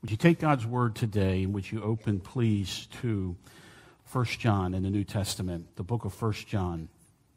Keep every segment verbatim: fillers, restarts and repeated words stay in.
Would you take God's word today, and would you open, please, to First John in the New Testament, the book of First John.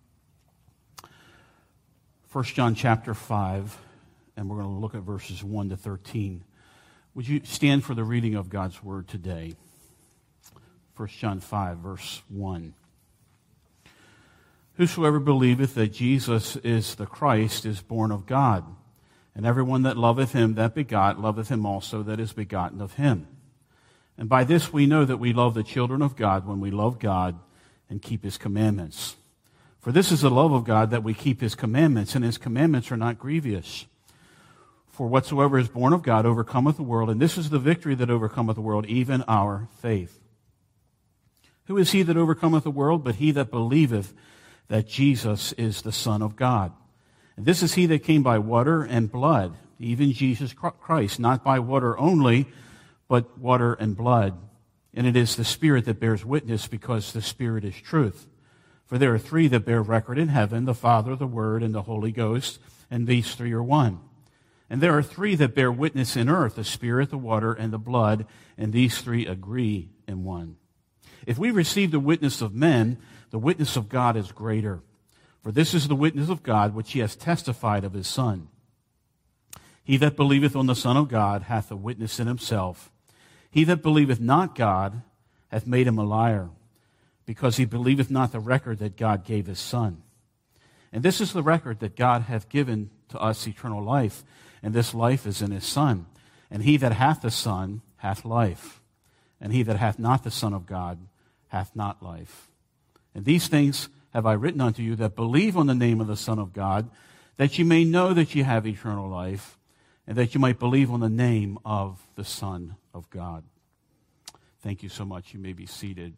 First John chapter five, and we're going to look at verses one to thirteen. Would you stand for the reading of God's word today? First John five, verse one. Whosoever believeth that Jesus is the Christ is born of God, and everyone that loveth him that begot loveth him also that is begotten of him. And by this we know that we love the children of God, when we love God and keep his commandments. For this is the love of God, that we keep his commandments, and his commandments are not grievous. For whatsoever is born of God overcometh the world, and this is the victory that overcometh the world, even our faith. Who is he that overcometh the world but he that believeth that Jesus is the Son of God? And this is he that came by water and blood, even Jesus Christ, not by water only, but water and blood. And it is the Spirit that bears witness, because the Spirit is truth. For there are three that bear record in heaven, the Father, the Word, and the Holy Ghost, and these three are one. And there are three that bear witness in earth, the Spirit, the water, and the blood, and these three agree in one. If we receive the witness of men, the witness of God is greater. For this is the witness of God, which he has testified of his Son. He that believeth on the Son of God hath a witness in himself. He that believeth not God hath made him a liar, because he believeth not the record that God gave his Son. And this is the record, that God hath given to us eternal life, and this life is in his Son. And he that hath the Son hath life, and he that hath not the Son of God hath not life. And these things have I written unto you that believe on the name of the Son of God, that you may know that you have eternal life, and that you might believe on the name of the Son of God. Thank you so much. You may be seated.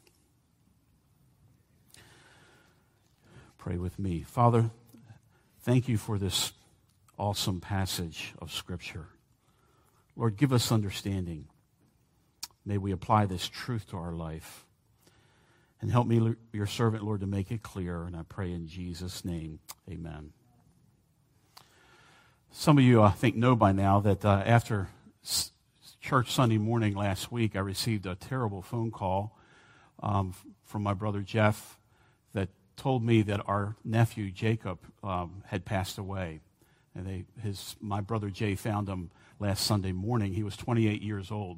Pray with me. Father, thank you for this awesome passage of Scripture. Lord, give us understanding. May we apply this truth to our life. And help me, your servant, Lord, to make it clear. And I pray in Jesus' name, amen. Some of you, I think, know by now that uh, after s- church Sunday morning last week, I received a terrible phone call um, from my brother Jeff that told me that our nephew Jacob um, had passed away. And they, his, my brother Jay found him last Sunday morning. He was twenty-eight years old.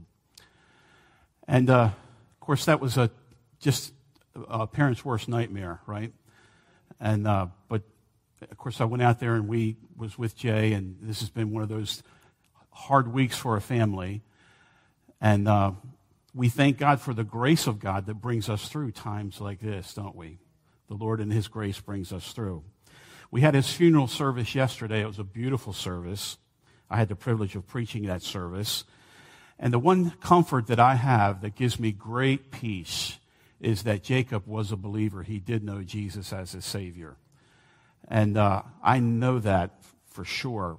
And, uh, of course, that was a just a parent's worst nightmare, right? And uh, but, of course, I went out there and we was with Jay, and this has been one of those hard weeks for a family. And uh, we thank God for the grace of God that brings us through times like this, don't we? The Lord in his grace brings us through. We had his funeral service yesterday. It was a beautiful service. I had the privilege of preaching that service. And the one comfort that I have that gives me great peace is that Jacob was a believer. He did know Jesus as his Savior. And uh, I know that for sure.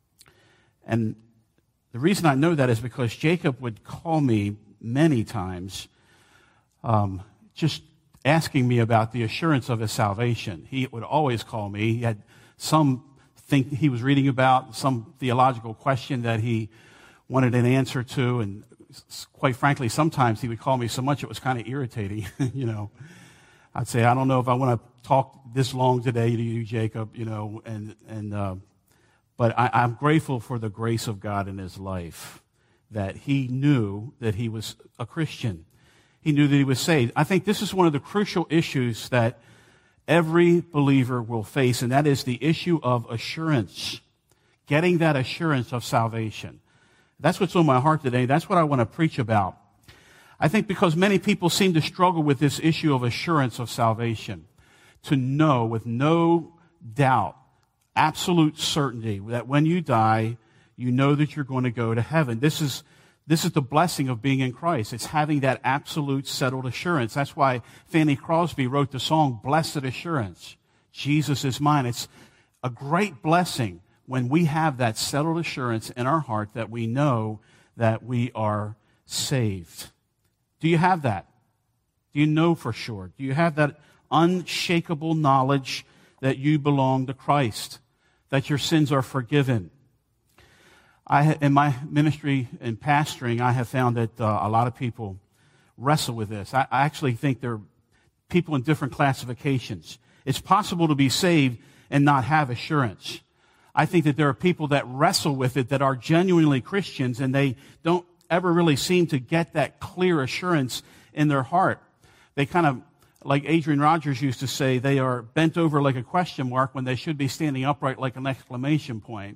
And the reason I know that is because Jacob would call me many times um, just asking me about the assurance of his salvation. He would always call me. He had some thing he was reading about, some theological question that he wanted an answer to, and quite frankly, sometimes he would call me so much it was kind of irritating. You know, I'd say, I don't know if I want to talk this long today to you, Jacob, you know, and, and uh, but I, I'm grateful for the grace of God in his life, that he knew that he was a Christian. He knew that he was saved. I think this is one of the crucial issues that every believer will face, and that is the issue of assurance, getting that assurance of salvation. That's what's on my heart today. That's what I want to preach about. I think because many people seem to struggle with this issue of assurance of salvation, to know with no doubt, absolute certainty, that when you die, you know that you're going to go to heaven. This is This is the blessing of being in Christ. It's having that absolute settled assurance. That's why Fanny Crosby wrote the song, Blessed Assurance. Jesus is mine. It's a great blessing when we have that settled assurance in our heart that we know that we are saved. Do you have that? Do you know for sure? Do you have that unshakable knowledge that you belong to Christ, that your sins are forgiven? I, in my ministry and pastoring, I have found that uh, a lot of people wrestle with this. I, I actually think there are people in different classifications. It's possible to be saved and not have assurance. I think that there are people that wrestle with it that are genuinely Christians, and they don't ever really seem to get that clear assurance in their heart. They kind of, like Adrian Rogers used to say, they are bent over like a question mark when they should be standing upright like an exclamation point.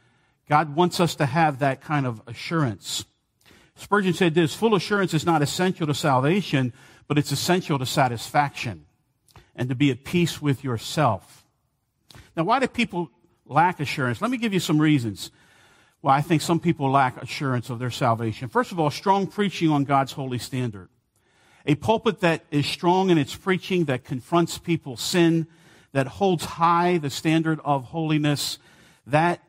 God wants us to have that kind of assurance. Spurgeon said this: full assurance is not essential to salvation, but it's essential to satisfaction and to be at peace with yourself. Now, why do people lack assurance? Let me give you some reasons why I think some people lack assurance of their salvation. First of all, strong preaching on God's holy standard. A pulpit that is strong in its preaching, that confronts people's sin, that holds high the standard of holiness, that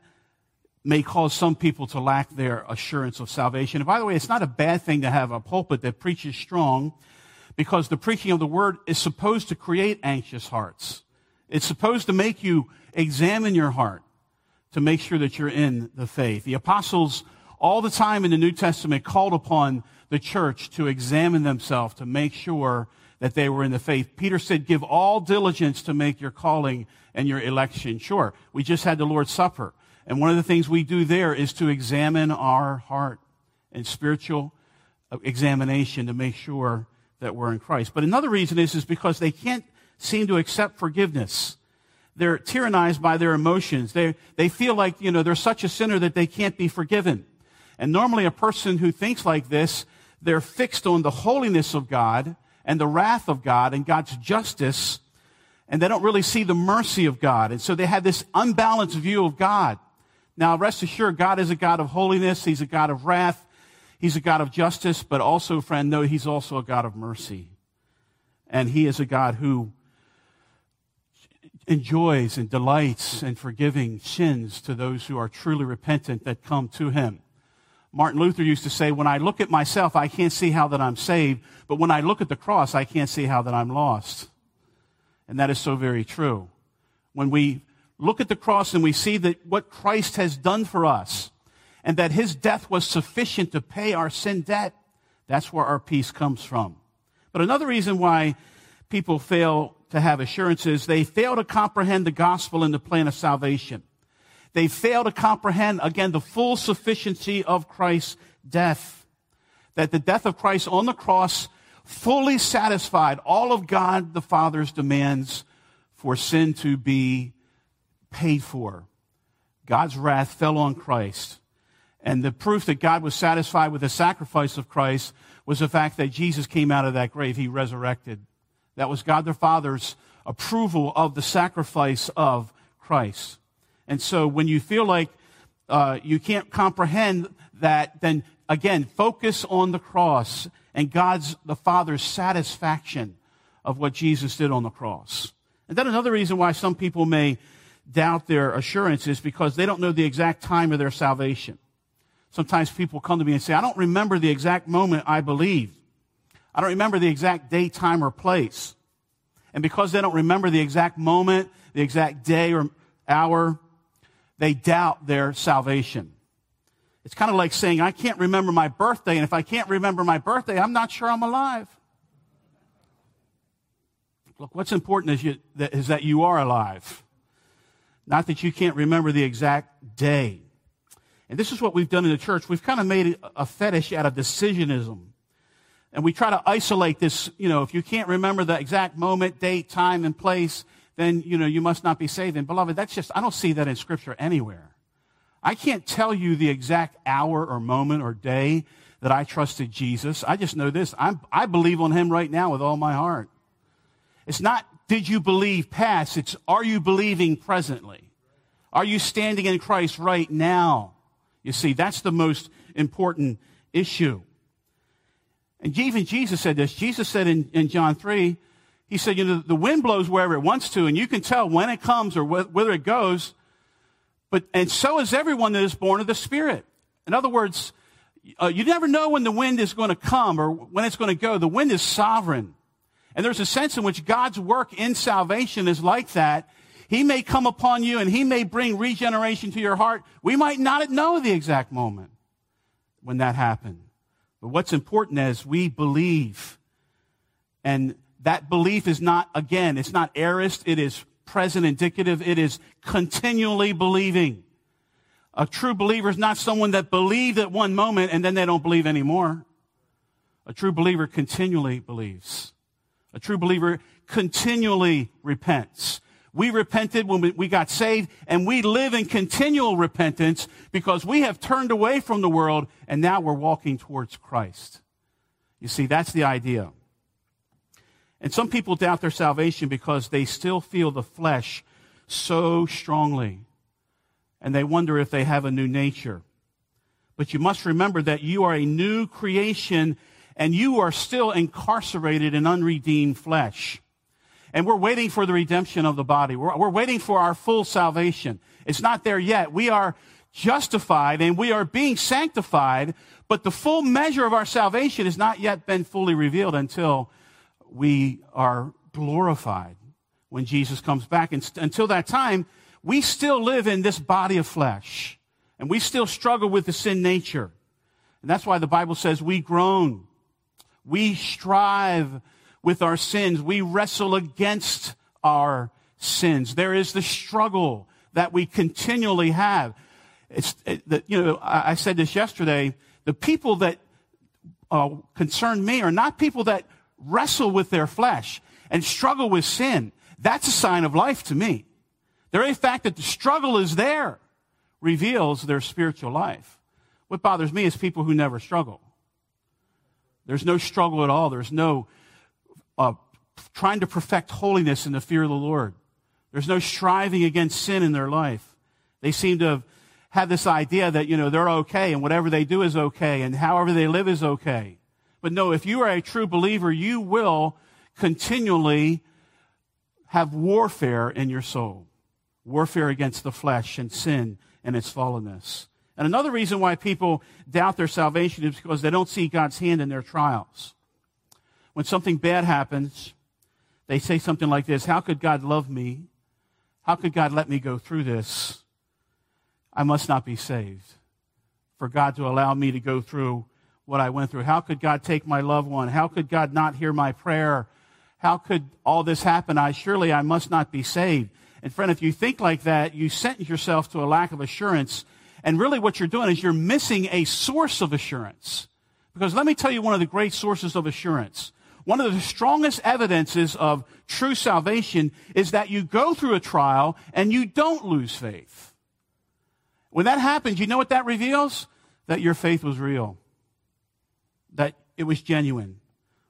may cause some people to lack their assurance of salvation. And by the way, it's not a bad thing to have a pulpit that preaches strong, because the preaching of the word is supposed to create anxious hearts. It's supposed to make you examine your heart to make sure that you're in the faith. The apostles all the time in the New Testament called upon the church to examine themselves to make sure that they were in the faith. Peter said, give all diligence to make your calling and your election sure. We just had the Lord's Supper. And one of the things we do there is to examine our heart and spiritual examination to make sure that we're in Christ. But another reason is, is because they can't seem to accept forgiveness. They're tyrannized by their emotions. They, they feel like, you know, they're such a sinner that they can't be forgiven. And normally a person who thinks like this, they're fixed on the holiness of God and the wrath of God and God's justice, and they don't really see the mercy of God. And so they have this unbalanced view of God. Now, rest assured, God is a God of holiness. He's a God of wrath. He's a God of justice. But also, friend, know He's also a God of mercy. And He is a God who enjoys and delights in forgiving sins to those who are truly repentant that come to Him. Martin Luther used to say, when I look at myself, I can't see how that I'm saved. But when I look at the cross, I can't see how that I'm lost. And that is so very true. When we look at the cross and we see that what Christ has done for us and that His death was sufficient to pay our sin debt, that's where our peace comes from. But another reason why people fail to have assurance is they fail to comprehend the gospel and the plan of salvation. They fail to comprehend, again, the full sufficiency of Christ's death. That the death of Christ on the cross fully satisfied all of God the Father's demands for sin to be paid for. God's wrath fell on Christ. And the proof that God was satisfied with the sacrifice of Christ was the fact that Jesus came out of that grave. He resurrected. That was God the Father's approval of the sacrifice of Christ. And so when you feel like uh, you can't comprehend that, then again, focus on the cross and God's, the Father's satisfaction of what Jesus did on the cross. And then another reason why some people may doubt their assurance is because they don't know the exact time of their salvation. Sometimes people come to me and say, I don't remember the exact moment I believed. I don't remember the exact date, time, or place. And because they don't remember the exact moment, the exact day or hour, they doubt their salvation. It's kind of like saying, I can't remember my birthday, and if I can't remember my birthday, I'm not sure I'm alive. Look, what's important is, you, is that you are alive. Not that you can't remember the exact day. And this is what we've done in the church. We've kind of made a fetish out of decisionism. And we try to isolate this, you know, if you can't remember the exact moment, date, time, and place, then, you know, you must not be saved. And beloved, that's just, I don't see that in Scripture anywhere. I can't tell you the exact hour or moment or day that I trusted Jesus. I just know this. I'm, I believe on Him right now with all my heart. It's not, did you believe past? It's, are you believing presently? Are you standing in Christ right now? You see, that's the most important issue. And even Jesus said this. Jesus said in, in John three, He said, you know, the wind blows wherever it wants to, and you can tell when it comes or wh- whether it goes. But, and so is everyone that is born of the Spirit. In other words, uh, you never know when the wind is going to come or when it's going to go. The wind is sovereign. And there's a sense in which God's work in salvation is like that. He may come upon you and he may bring regeneration to your heart. We might not know the exact moment when that happened. But what's important is we believe. And that belief is not, again, it's not aorist. It is present indicative. It is continually believing. A true believer is not someone that believed at one moment and then they don't believe anymore. A true believer continually believes. A true believer continually repents. We repented when we, we got saved, and we live in continual repentance because we have turned away from the world, and now we're walking towards Christ. You see, that's the idea. And some people doubt their salvation because they still feel the flesh so strongly, and they wonder if they have a new nature. But you must remember that you are a new creation, and you are still incarcerated in unredeemed flesh. And we're waiting for the redemption of the body. We're, we're waiting for our full salvation. It's not there yet. We are justified and we are being sanctified, but the full measure of our salvation has not yet been fully revealed until we are glorified when Jesus comes back. And st- until that time, we still live in this body of flesh, and we still struggle with the sin nature. And that's why the Bible says we groan. We strive with our sins. We wrestle against our sins. There is the struggle that we continually have. It's, it, the, you know, I, I said this yesterday. The people that uh, concern me are not people that wrestle with their flesh and struggle with sin. That's a sign of life to me. The very fact that the struggle is there reveals their spiritual life. What bothers me is people who never struggle. There's no struggle at all. There's no uh, trying to perfect holiness in the fear of the Lord. There's no striving against sin in their life. They seem to have had this idea that, you know, they're okay and whatever they do is okay and however they live is okay. But no, if you are a true believer, you will continually have warfare in your soul. Warfare against the flesh and sin and its fallenness. And another reason why people doubt their salvation is because they don't see God's hand in their trials. When something bad happens, they say something like this: how could God love me? How could God let me go through this? I must not be saved for God to allow me to go through what I went through. How could God take my loved one? How could God not hear my prayer? How could all this happen? I surely I must not be saved. And friend, if you think like that, you sentence yourself to a lack of assurance. And really what you're doing is you're missing a source of assurance. Because let me tell you one of the great sources of assurance. One of the strongest evidences of true salvation is that you go through a trial and you don't lose faith. When that happens, you know what that reveals? That your faith was real. That it was genuine.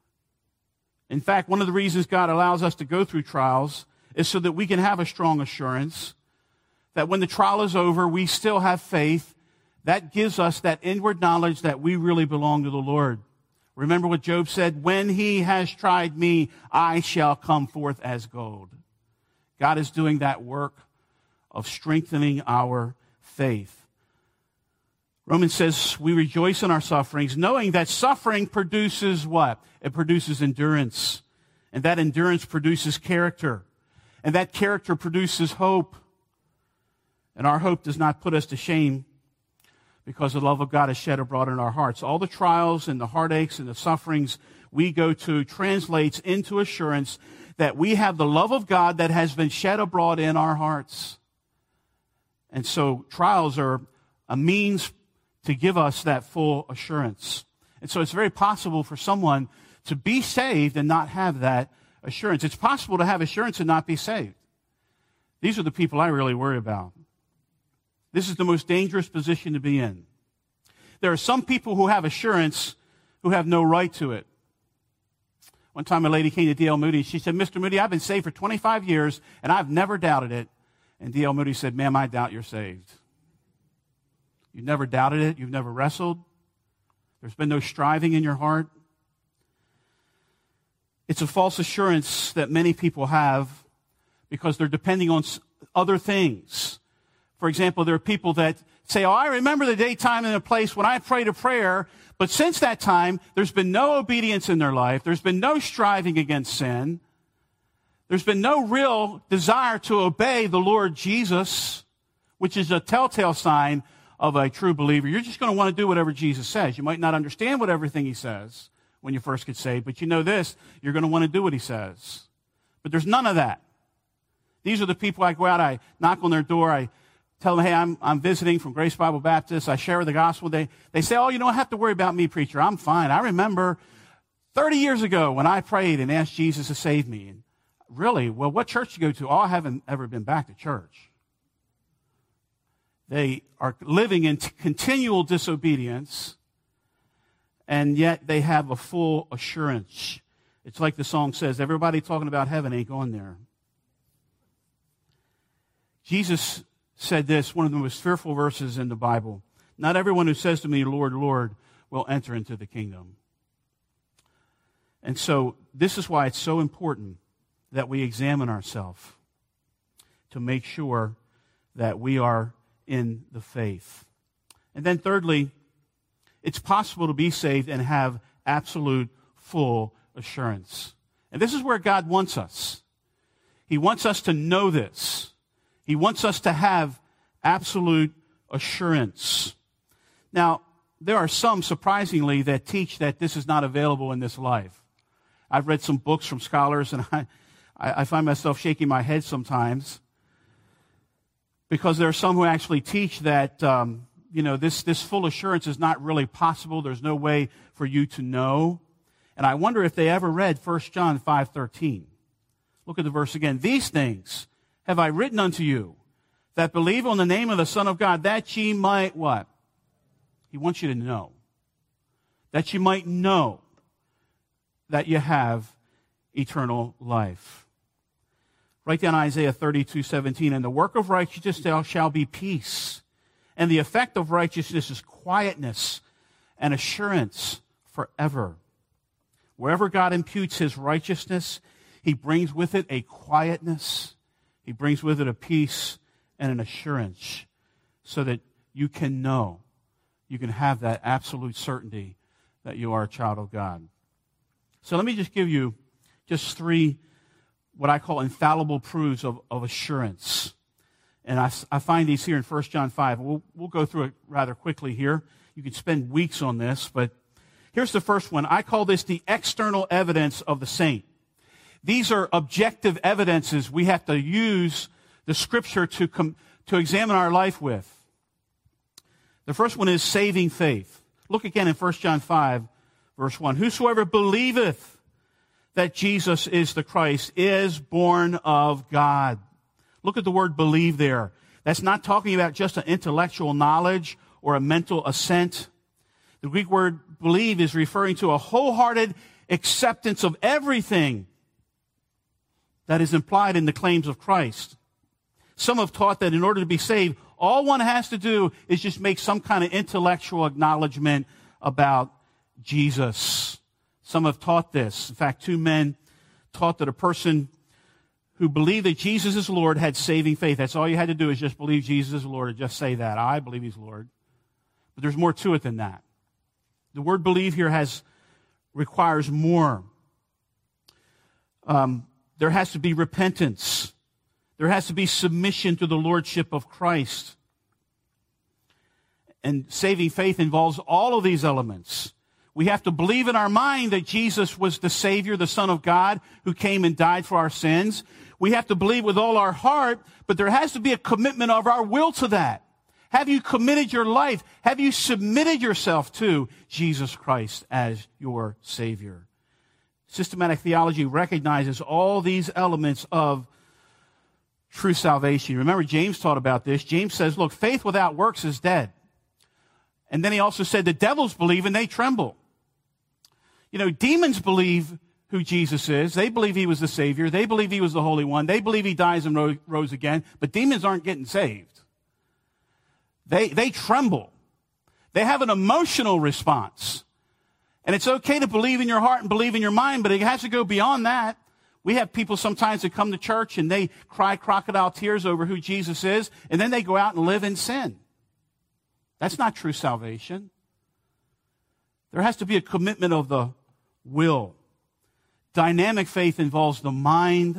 In fact, one of the reasons God allows us to go through trials is so that we can have a strong assurance that when the trial is over, we still have faith. That gives us that inward knowledge that we really belong to the Lord. Remember what Job said, when he has tried me, I shall come forth as gold. God is doing that work of strengthening our faith. Romans says we rejoice in our sufferings, knowing that suffering produces what? It produces endurance. And that endurance produces character. And that character produces hope. And our hope does not put us to shame because the love of God is shed abroad in our hearts. All the trials and the heartaches and the sufferings we go to translates into assurance that we have the love of God that has been shed abroad in our hearts. And so trials are a means to give us that full assurance. And so it's very possible for someone to be saved and not have that assurance. It's possible to have assurance and not be saved. These are the people I really worry about. This is the most dangerous position to be in. There are some people who have assurance who have no right to it. One time a lady came to D L Moody. She said, Mister Moody, I've been saved for twenty-five years, and I've never doubted it. And D L Moody said, ma'am, I doubt you're saved. You've never doubted it. You've never wrestled. There's been no striving in your heart. It's a false assurance that many people have because they're depending on other things. For example, there are people that say, oh, I remember the day, time, and the place when I prayed a prayer, but since that time, there's been no obedience in their life. There's been no striving against sin. There's been no real desire to obey the Lord Jesus, which is a telltale sign of a true believer. You're just going to want to do whatever Jesus says. You might not understand what everything he says when you first get saved, but you know this, you're going to want to do what he says. But there's none of that. These are the people I go out, I knock on their door, I tell them, hey, I'm, I'm visiting from Grace Bible Baptist. I share the gospel. They, they say, oh, you don't have to worry about me, preacher. I'm fine. I remember thirty years ago when I prayed and asked Jesus to save me. And really, well, what church do you go to? Oh, I haven't ever been back to church. They are living in t- continual disobedience, and yet they have a full assurance. It's like the song says, everybody talking about heaven ain't going there. Jesus said this, one of the most fearful verses in the Bible. Not everyone who says to me, Lord, Lord, will enter into the kingdom. And so this is why it's so important that we examine ourselves to make sure that we are in the faith. And then thirdly, it's possible to be saved and have absolute full assurance. And this is where God wants us. He wants us to know this. He wants us to have absolute assurance. Now, there are some, surprisingly, that teach that this is not available in this life. I've read some books from scholars, and I, I find myself shaking my head sometimes, because there are some who actually teach that, um, you know, this, this full assurance is not really possible. There's no way for you to know. And I wonder if they ever read First John five thirteen. Look at the verse again. These things have I written unto you, that believe on the name of the Son of God, that ye might what? He wants you to know. That you might know that you have eternal life. Write down Isaiah thirty-two seventeen. And the work of righteousness shall be peace. And the effect of righteousness is quietness and assurance forever. Wherever God imputes his righteousness, he brings with it a quietness. He brings with it a peace and an assurance so that you can know, you can have that absolute certainty that you are a child of God. So let me just give you just three what I call infallible proofs of, of assurance. And I, I find these here in First John five. We'll, we'll go through it rather quickly here. You can spend weeks on this, but here's the first one. I call this the external evidence of the saint. These are objective evidences we have to use the Scripture to, com- to examine our life with. The first one is saving faith. Look again in First John five, verse one. Whosoever believeth that Jesus is the Christ is born of God. Look at the word believe there. That's not talking about just an intellectual knowledge or a mental assent. The Greek word believe is referring to a wholehearted acceptance of everything that is implied in the claims of Christ. Some have taught that in order to be saved, all one has to do is just make some kind of intellectual acknowledgement about Jesus. Some have taught this. In fact, two men taught that a person who believed that Jesus is Lord had saving faith. That's all you had to do is just believe Jesus is Lord, or just say that. I believe he's Lord. But there's more to it than that. The word believe here has requires more. Um, there has to be repentance. There has to be submission to the lordship of Christ. And saving faith involves all of these elements. We have to believe in our mind that Jesus was the Savior, the Son of God, who came and died for our sins. We have to believe with all our heart, but there has to be a commitment of our will to that. Have you committed your life? Have you submitted yourself to Jesus Christ as your Savior? Systematic theology recognizes all these elements of true salvation. Remember, James taught about this. James says, look, faith without works is dead. And then he also said the devils believe and they tremble. You know, demons believe who Jesus is. They believe he was the Savior. They believe he was the Holy One. They believe he dies and ro- rose again. But demons aren't getting saved. They, they tremble. They have an emotional response. And it's okay to believe in your heart and believe in your mind, but it has to go beyond that. We have people sometimes that come to church and they cry crocodile tears over who Jesus is, and then they go out and live in sin. That's not true salvation. There has to be a commitment of the will. Dynamic faith involves the mind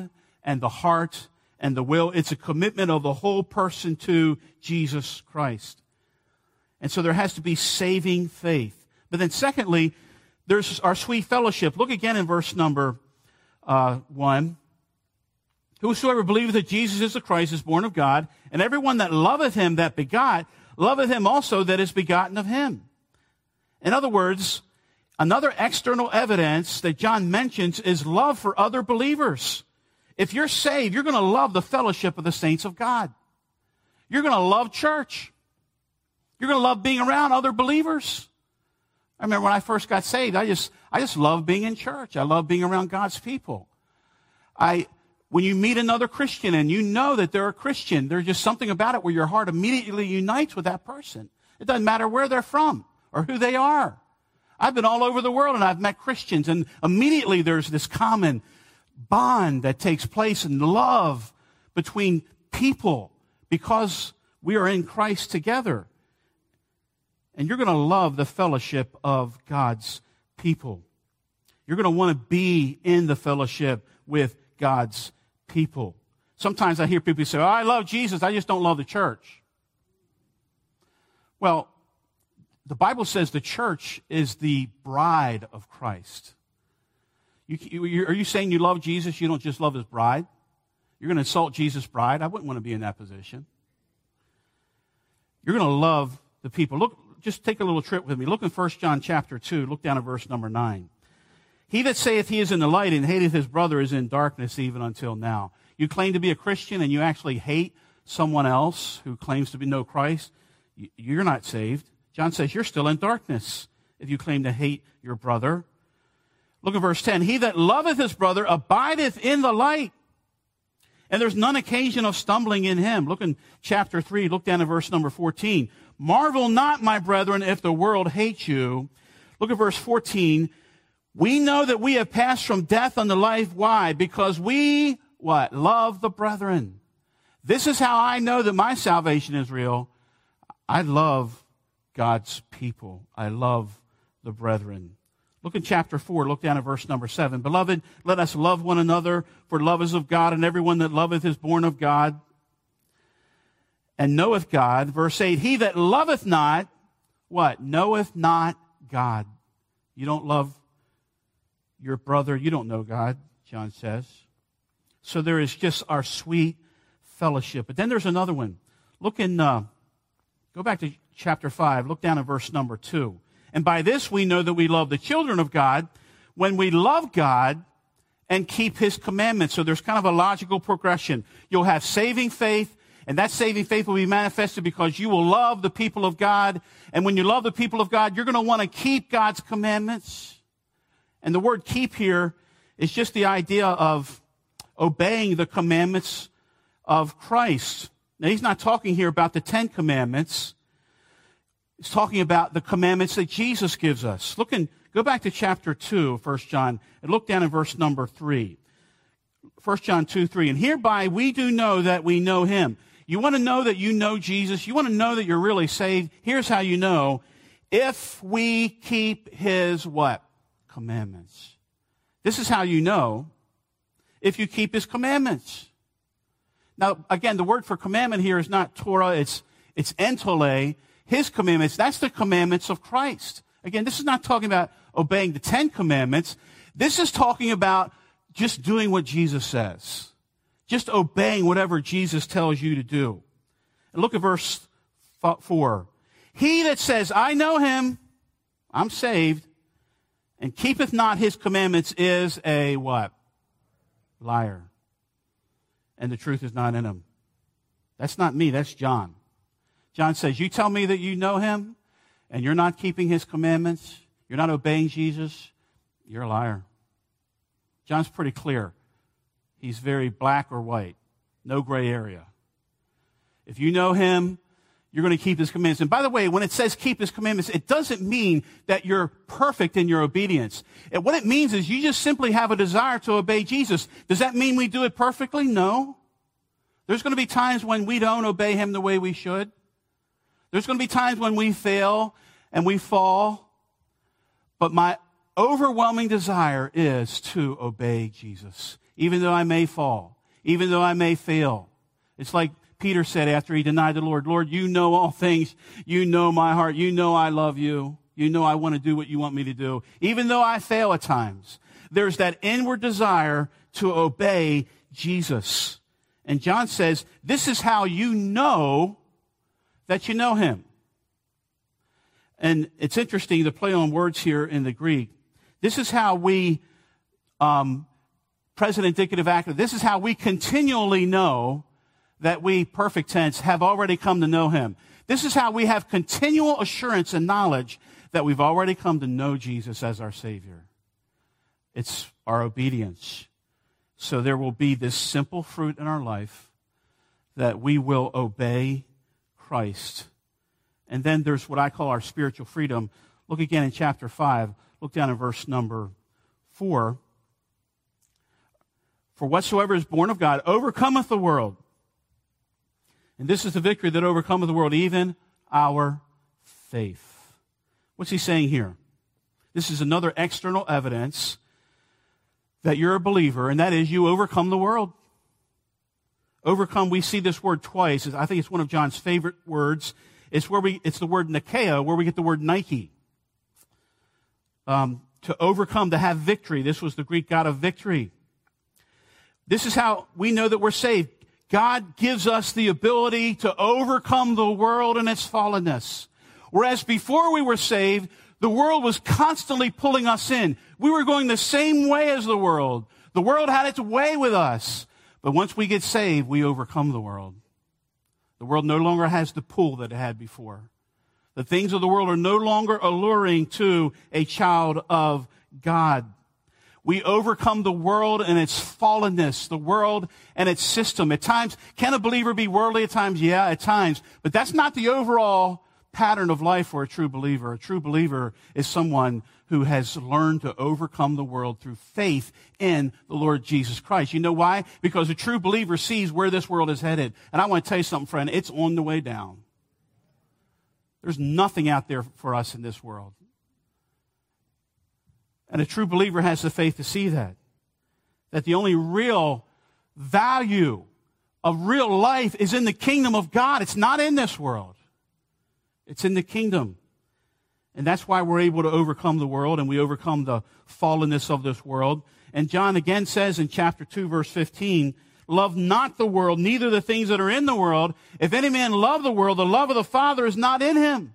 and the heart and the will. It's a commitment of the whole person to Jesus Christ. And so there has to be saving faith. But then secondly, there's our sweet fellowship. Look again in verse number uh, one. Whosoever believeth that Jesus is the Christ is born of God, and everyone that loveth him that begot, loveth him also that is begotten of him. In other words, another external evidence that John mentions is love for other believers. If you're saved, you're going to love the fellowship of the saints of God. You're going to love church. You're going to love being around other believers. I remember when I first got saved, I just, I just loved being in church. I love being around God's people. I, when you meet another Christian and you know that they're a Christian, there's just something about it where your heart immediately unites with that person. It doesn't matter where they're from or who they are. I've been all over the world and I've met Christians, and immediately there's this common bond that takes place in love between people because we are in Christ together. And you're going to love the fellowship of God's people. You're going to want to be in the fellowship with God's people. Sometimes I hear people say, oh, I love Jesus, I just don't love the church. Well, the Bible says the church is the bride of Christ. You, you, are you saying you love Jesus, you don't just love his bride? You're going to insult Jesus' bride? I wouldn't want to be in that position. You're going to love the people. Look, just take a little trip with me. Look in First John chapter two. Look down at verse number nine. He that saith he is in the light and hateth his brother is in darkness even until now. You claim to be a Christian and you actually hate someone else who claims to be know Christ. You're not saved. John says you're still in darkness if you claim to hate your brother. Look at verse ten. He that loveth his brother abideth in the light, and there's none occasion of stumbling in him. Look in chapter three. Look down at verse number fourteen. Marvel not, my brethren, if the world hates you. Look at verse fourteen. We know that we have passed from death unto life. Why? Because we, what? Love the brethren. This is how I know that my salvation is real. I love God's people. I love the brethren. Look in chapter four. Look down at verse number seven. Beloved, let us love one another, for love is of God, and everyone that loveth is born of God and knoweth God. Verse eight, he that loveth not, what? Knoweth not God. You don't love your brother, you don't know God, John says. So there is just our sweet fellowship. But then there's another one. Look in, uh, go back to chapter five. Look down at verse number two. And by this we know that we love the children of God when we love God and keep his commandments. So there's kind of a logical progression. You'll have saving faith, and that saving faith will be manifested because you will love the people of God. And when you love the people of God, you're going to want to keep God's commandments. And the word keep here is just the idea of obeying the commandments of Christ. Now, he's not talking here about the Ten Commandments. He's talking about the commandments that Jesus gives us. Look in, go back to chapter two of First John and look down at verse number three. First John two, three. And hereby we do know that we know him. You want to know that you know Jesus? You want to know that you're really saved? Here's how you know. If we keep his what? Commandments. This is how you know if you keep his commandments. Now, again, the word for commandment here is not Torah, it's, it's entole. His commandments, that's the commandments of Christ. Again, this is not talking about obeying the Ten Commandments. This is talking about just doing what Jesus says. Just obeying whatever Jesus tells you to do. And look at verse four. He that says, I know him, I'm saved, and keepeth not his commandments is a what? Liar. And the truth is not in him. That's not me, that's John. John says, you tell me that you know him, and you're not keeping his commandments, you're not obeying Jesus, you're a liar. John's pretty clear. He's very black or white, no gray area. If you know him, you're going to keep his commandments. And by the way, when it says keep his commandments, it doesn't mean that you're perfect in your obedience. And what it means is you just simply have a desire to obey Jesus. Does that mean we do it perfectly? No. There's going to be times when we don't obey him the way we should. There's going to be times when we fail and we fall. But my overwhelming desire is to obey Jesus, even though I may fall, even though I may fail. It's like Peter said after he denied the Lord, Lord, you know all things. You know my heart. You know I love you. You know I want to do what you want me to do. Even though I fail at times, there's that inward desire to obey Jesus. And John says, this is how you know that you know him. And it's interesting to play on words here in the Greek. This is how we, um, present indicative active, this is how we continually know that we, perfect tense, have already come to know him. This is how we have continual assurance and knowledge that we've already come to know Jesus as our Savior. It's our obedience. So there will be this simple fruit in our life that we will obey Christ. And then there's what I call our spiritual freedom. Look again in chapter five. Look down in verse number four. For whatsoever is born of God overcometh the world. And this is the victory that overcometh the world, even our faith. What's he saying here? This is another external evidence that you're a believer, and that is you overcome the world. Overcome, we see this word twice. I think it's one of John's favorite words. It's where we, it's the word Nikeo, where we get the word Nike. Um, to overcome, to have victory. This was the Greek god of victory. This is how we know that we're saved. God gives us the ability to overcome the world and its fallenness. Whereas before we were saved, the world was constantly pulling us in. We were going the same way as the world. The world had its way with us. But once we get saved, we overcome the world. The world no longer has the pull that it had before. The things of the world are no longer alluring to a child of God. We overcome the world and its fallenness, the world and its system. At times, can a believer be worldly? At times, yeah, at times. But that's not the overall pattern of life for a true believer. A true believer is someone who has learned to overcome the world through faith in the Lord Jesus Christ. You know why? Because a true believer sees where this world is headed. And I want to tell you something, friend. It's on the way down. There's nothing out there for us in this world. And a true believer has the faith to see that. That the only real value of real life is in the kingdom of God. It's not in this world. It's in the kingdom. And that's why we're able to overcome the world and we overcome the fallenness of this world. And John again says in chapter two, verse fifteen, love not the world, neither the things that are in the world. If any man love the world, the love of the Father is not in him.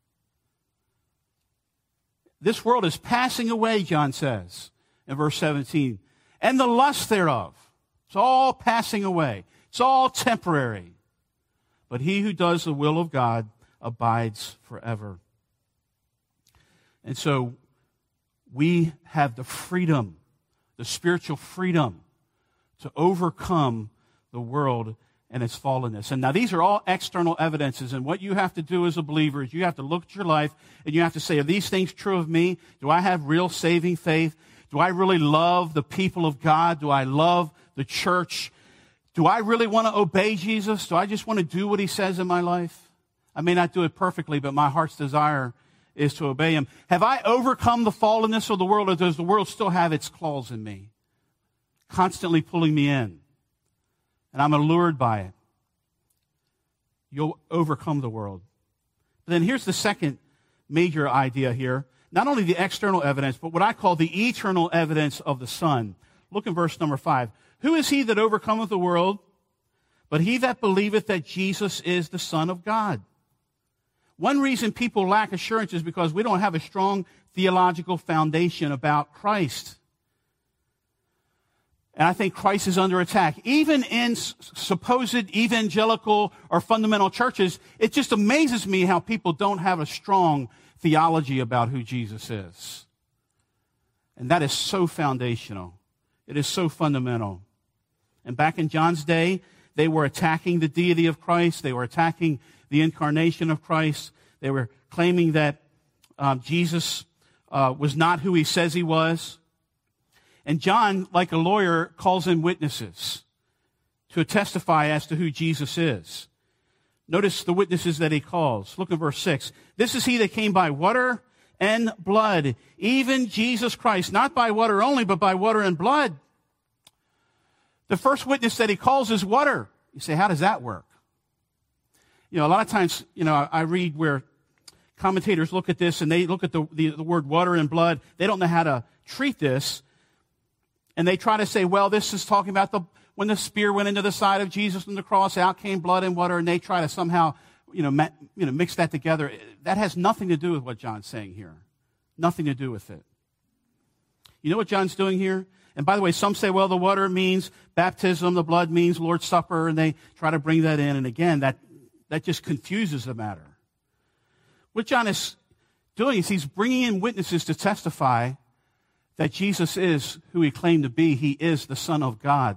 This world is passing away, John says in verse seventeen, and the lust thereof. It's all passing away. It's all temporary. But he who does the will of God abides forever. And so we have the freedom, the spiritual freedom to overcome the world and its fallenness. And now these are all external evidences. And what you have to do as a believer is you have to look at your life and you have to say, are these things true of me? Do I have real saving faith? Do I really love the people of God? Do I love the church? Do I really want to obey Jesus? Do I just want to do what he says in my life? I may not do it perfectly, but my heart's desire is to obey him. Have I overcome the fallenness of the world, or does the world still have its claws in me, constantly pulling me in? And I'm allured by it. You'll overcome the world. But then here's the second major idea here. Not only the external evidence, but what I call the eternal evidence of the Son. Look in verse number five. Who is he that overcometh the world, but he that believeth that Jesus is the Son of God? One reason people lack assurance is because we don't have a strong theological foundation about Christ. And I think Christ is under attack. Even in supposed evangelical or fundamental churches, it just amazes me how people don't have a strong theology about who Jesus is. And that is so foundational. It is so fundamental. And back in John's day, they were attacking the deity of Christ. They were attacking the incarnation of Christ. They were claiming that um, Jesus uh, was not who he says he was. And John, like a lawyer, calls in witnesses to testify as to who Jesus is. Notice the witnesses that he calls. Look at verse six. This is he that came by water and blood, even Jesus Christ, not by water only, but by water and blood. The first witness that he calls is water. You say, how does that work? You know, a lot of times, you know, I read where commentators look at this and they look at the, the, the word water and blood. They don't know how to treat this. And they try to say, well, this is talking about the when the spear went into the side of Jesus on the cross, out came blood and water, and they try to somehow, you know, ma- you know, mix that together. That has nothing to do with what John's saying here. Nothing to do with it. You know what John's doing here? And by the way, some say, well, the water means baptism, the blood means Lord's Supper, and they try to bring that in. And again, that, that just confuses the matter. What John is doing is he's bringing in witnesses to testify that Jesus is who he claimed to be. He is the Son of God.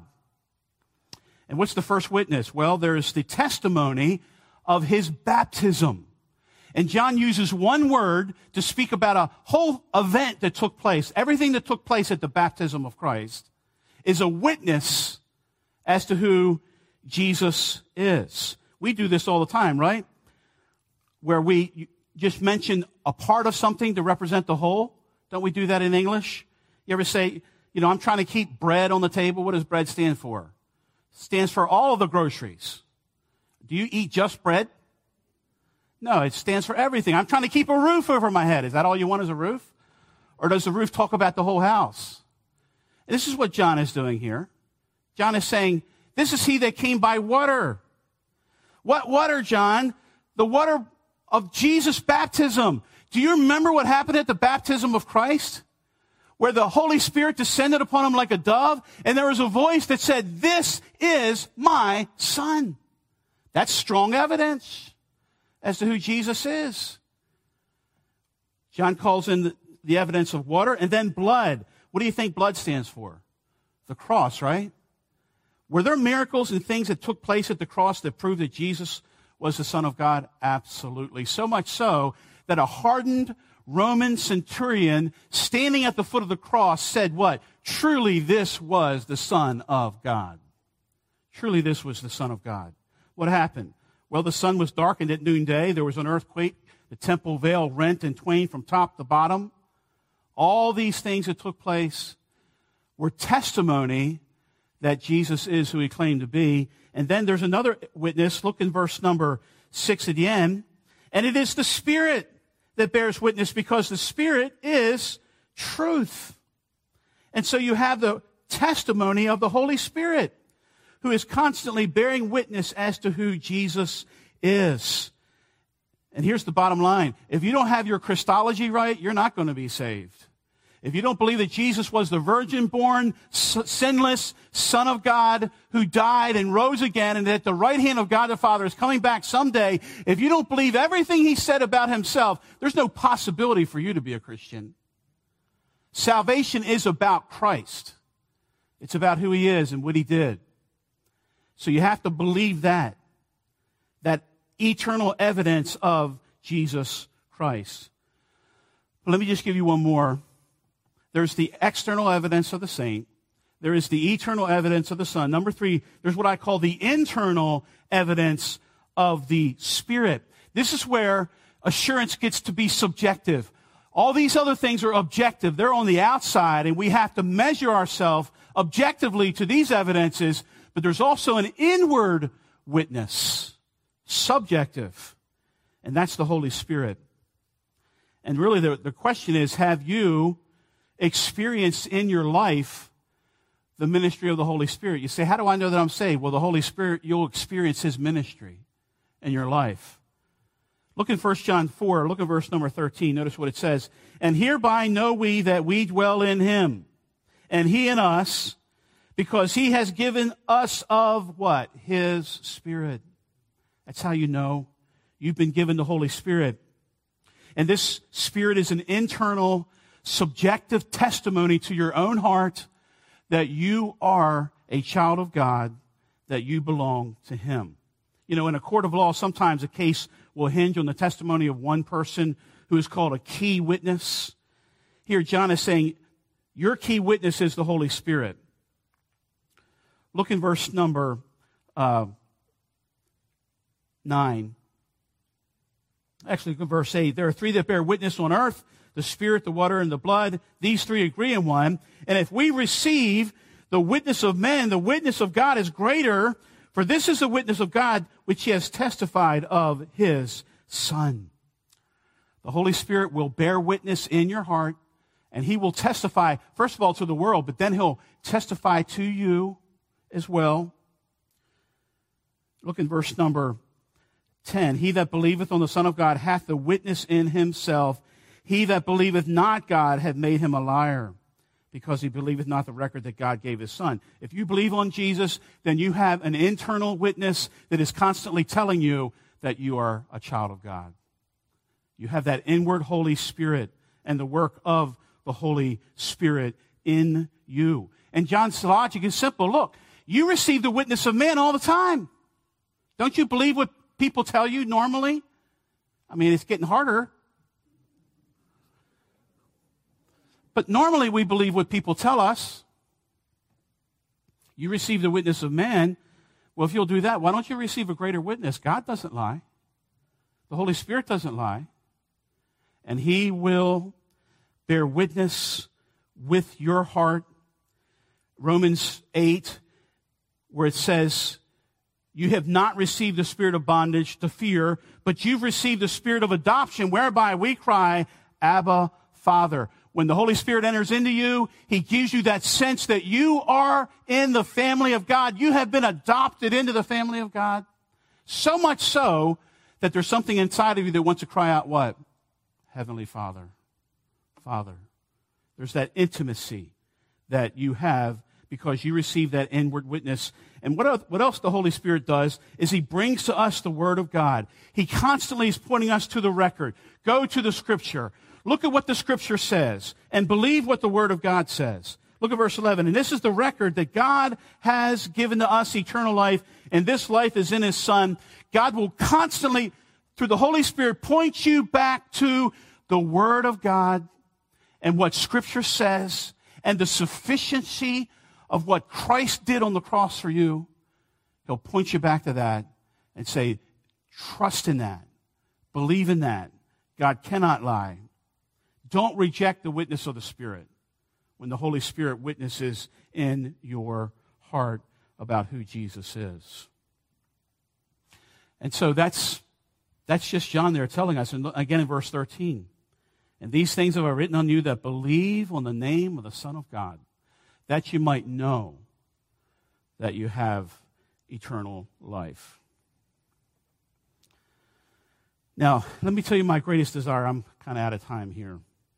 And what's the first witness? Well, there's the testimony of his baptism. And John uses one word to speak about a whole event that took place. Everything that took place at the baptism of Christ is a witness as to who Jesus is. We do this all the time, right? Where we just mention a part of something to represent the whole. Don't we do that in English? You ever say, you know, I'm trying to keep bread on the table. What does bread stand for? It stands for all of the groceries. Do you eat just bread? No, it stands for everything. I'm trying to keep a roof over my head. Is that all you want is a roof? Or does the roof talk about the whole house? And this is what John is doing here. John is saying, this is he that came by water. What water, John? The water of Jesus' baptism. Do you remember what happened at the baptism of Christ? Where the Holy Spirit descended upon him like a dove, and there was a voice that said, this is my Son. That's strong evidence as to who Jesus is. John calls in the, the evidence of water, and then blood. What do you think blood stands for? The cross, right? Were there miracles and things that took place at the cross that proved that Jesus was the Son of God? Absolutely. So much so that a hardened Roman centurion standing at the foot of the cross said what? Truly this was the Son of God. Truly this was the Son of God. What happened? Well, the sun was darkened at noonday. There was an earthquake. The temple veil rent in twain from top to bottom. All these things that took place were testimony that Jesus is who he claimed to be. And then there's another witness. Look in verse number six at the end. And it is the Spirit that bears witness, because the Spirit is truth. And so you have the testimony of the Holy Spirit, who is constantly bearing witness as to who Jesus is. And here's the bottom line. If you don't have your Christology right, you're not going to be saved. If you don't believe that Jesus was the virgin-born, sinless Son of God who died and rose again, and that at the right hand of God the Father is coming back someday, if you don't believe everything he said about himself, there's no possibility for you to be a Christian. Salvation is about Christ. It's about who he is and what he did. So you have to believe that, that eternal evidence of Jesus Christ. But let me just give you one more. There's the external evidence of the saint. There is the eternal evidence of the Son. Number three, there's what I call the internal evidence of the Spirit. This is where assurance gets to be subjective. All these other things are objective. They're on the outside, and we have to measure ourselves objectively to these evidences. But there's also an inward witness, subjective, and that's the Holy Spirit. And really the, the question is, have you experienced in your life the ministry of the Holy Spirit? You say, how do I know that I'm saved? Well, the Holy Spirit, you'll experience his ministry in your life. Look in First John four, look at verse number thirteen. Notice what it says. And hereby know we that we dwell in him, and he in us, because he has given us of what? His Spirit. That's how you know you've been given the Holy Spirit. And this Spirit is an internal, subjective testimony to your own heart that you are a child of God, that you belong to him. You know, in a court of law, sometimes a case will hinge on the testimony of one person who is called a key witness. Here, John is saying, your key witness is the Holy Spirit. Look in verse number uh, nine. Actually, look at verse eight. There are three that bear witness on earth, the Spirit, the water, and the blood. These three agree in one. And if we receive The witness of men, the witness of God is greater, for this is the witness of God which he has testified of his Son. The Holy Spirit will bear witness in your heart, and he will testify, first of all, to the world, but then he'll testify to you as well. Look in verse number ten. He that believeth on the Son of God hath the witness in himself. He that believeth not God hath made him a liar, because he believeth not the record that God gave his Son. If you believe on Jesus, then you have an internal witness that is constantly telling you that you are a child of God. You have that inward Holy Spirit and the work of the Holy Spirit in you. And John's logic is simple. Look, you receive the witness of men all the time. Don't you believe what people tell you normally? I mean, it's getting harder. But normally we believe what people tell us. You receive the witness of man. Well, if you'll do that, why don't you receive a greater witness? God doesn't lie. The Holy Spirit doesn't lie. And he will bear witness with your heart. Romans eight, where it says, you have not received the spirit of bondage to fear, but you've received the spirit of adoption, whereby we cry, Abba, Father. When the Holy Spirit enters into you, he gives you that sense that you are in the family of God. You have been adopted into the family of God. So much so that there's something inside of you that wants to cry out what? Heavenly Father. Father. There's that intimacy that you have because you receive that inward witness. And what else, what else the Holy Spirit does is he brings to us the Word of God. He constantly is pointing us to the record. Go to the Scripture. Look at what the Scripture says and believe what the Word of God says. Look at verse eleven. And this is the record that God has given to us eternal life, and this life is in his Son. God will constantly, through the Holy Spirit, point you back to the Word of God and what Scripture says and the sufficiency of what Christ did on the cross for you. He'll point you back to that and say, trust in that. Believe in that. God cannot lie. Don't reject the witness of the Spirit when the Holy Spirit witnesses in your heart about who Jesus is. And so that's that's just John there telling us. And again in verse thirteen. And these things have I written on you that believe on the name of the Son of God, that you might know that you have eternal life. Now, let me tell you my greatest desire. I'm kind of out of time here.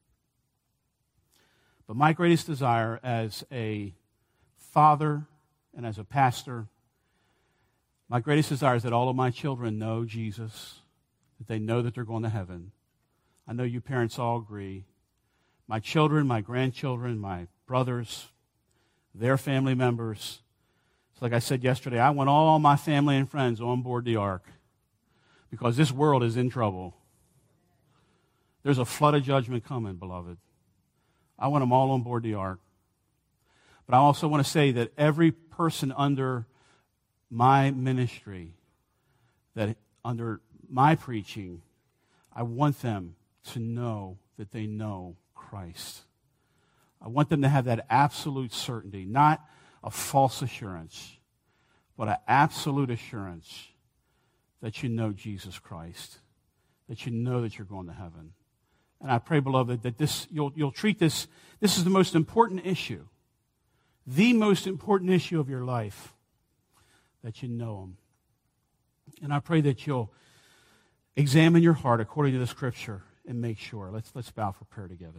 But my greatest desire as a father and as a pastor, my greatest desire is that all of my children know Jesus, that they know that they're going to heaven. I know you parents all agree. My children, my grandchildren, my brothers, their family members. It's like I said yesterday, I want all my family and friends on board the ark because this world is in trouble. There's a flood of judgment coming, beloved. I want them all on board the ark. But I also want to say that every person under my ministry, that under my preaching, I want them to know that they know Christ. I want them to have that absolute certainty, not a false assurance, but an absolute assurance that you know Jesus Christ, that you know that you're going to heaven. And I pray, beloved, that this you'll, you'll treat this, this is the most important issue, the most important issue of your life, that you know him. And I pray that you'll examine your heart according to the Scripture and make sure. Let's, let's bow for prayer together.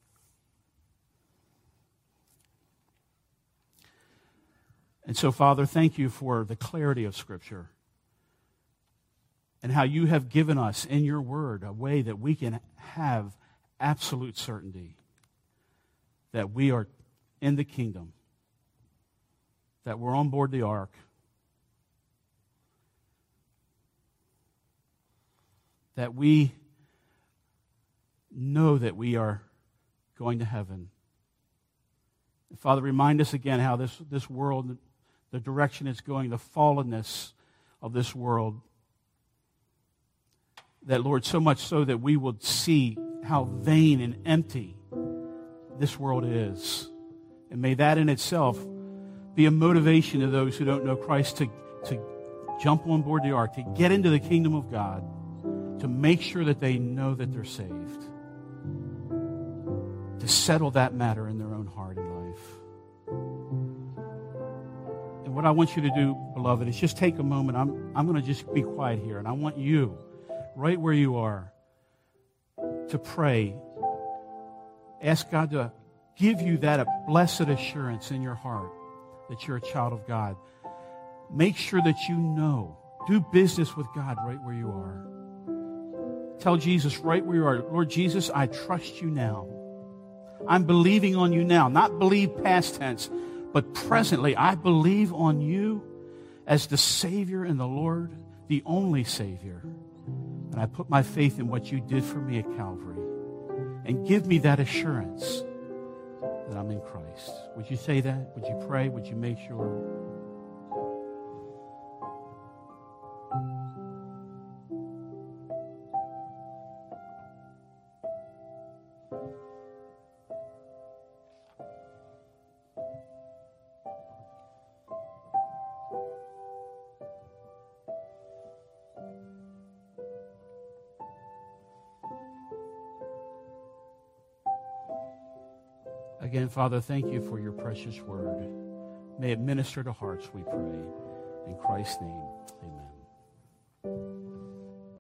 And so, Father, thank you for the clarity of Scripture and how you have given us in your word a way that we can have absolute certainty that we are in the kingdom, that we're on board the ark, that we know that we are going to heaven. And Father, remind us again how this, this world, the direction it's going, the fallenness of this world, that, Lord, so much so that we would see how vain and empty this world is. And may that in itself be a motivation to those who don't know Christ to, to jump on board the ark, to get into the kingdom of God, to make sure that they know that they're saved, to settle that matter in their own heart and life. And what I want you to do, beloved, is just take a moment. I'm, I'm going to just be quiet here, and I want you, right where you are, to pray. Ask God to give you that blessed assurance in your heart that you're a child of God. Make sure that you know. Do business with God right where you are. Tell Jesus right where you are, Lord Jesus, I trust you now. I'm believing on you now. Not believe past tense, but presently I believe on you as the Savior and the Lord, the only Savior. And I put my faith in what you did for me at Calvary. And give me that assurance that I'm in Christ. Would you say that? Would you pray? Would you make sure? Again, Father, thank you for your precious word. May it minister to hearts, we pray. In Christ's name, amen.